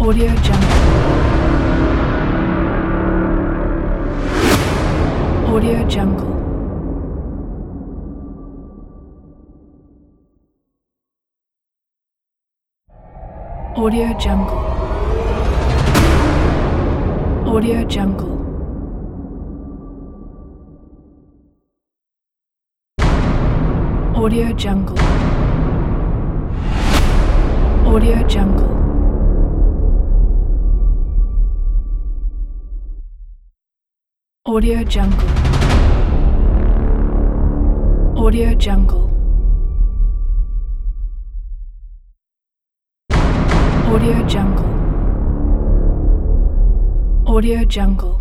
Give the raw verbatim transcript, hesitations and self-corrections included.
Audio Jungle. Audio Jungle. Audio Jungle. Audio Jungle. Audio Jungle. Audio Jungle. Audio Jungle. Audio Jungle. Audio Jungle. Audio Jungle.